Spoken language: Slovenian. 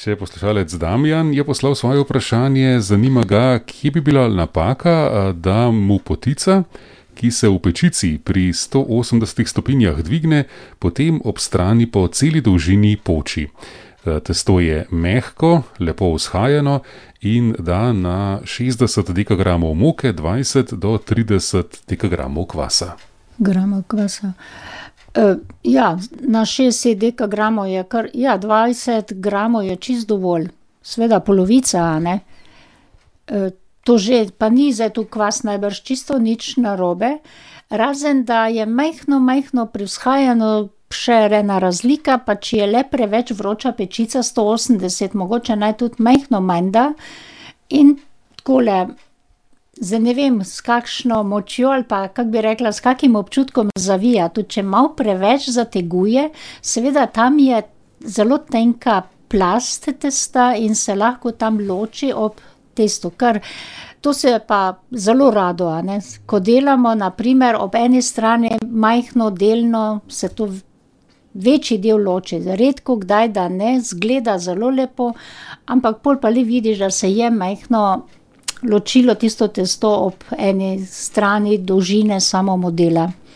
Še poslušalec Damjan je poslal svoje vprašanje, zanima ga, kje bi bila napaka, da mu potica, ki se v pečici pri 180 stopinjah dvigne, potem ob strani po celi dolžini poči. Testo je mehko, lepo vzhajano in da na 60 dekagramov moke 20 do 30 dekagramov kvasa. Gramov kvasa. Na 60 dekagramov je 20 gramov je čisto dovolj. Sveda polovica, a ne. To že, pa ni zdaj tu kvas najbrž čisto nič narobe, razen da je majhno pri vzhajanju še ena razlika, pa če je le preveč vroča pečica 180, mogoče naj tudi majhno manj da in takole, zdaj ne vem, s kakšno močjo ali pa, kako bi rekla, s kakim občutkom zavija, tudi če malo preveč zateguje, seveda tam je zelo tenka plast testa in se lahko tam loči ob testu, ker to se pa zelo rado, a ne, ko delamo, na primer, ob eni strani majhno delno, se to večji del loči, redko kdaj, da ne, zgleda zelo lepo, ampak pol pa le vidiš, da se je majhno ločilo tisto testo ob eni strani dolžine samo modela.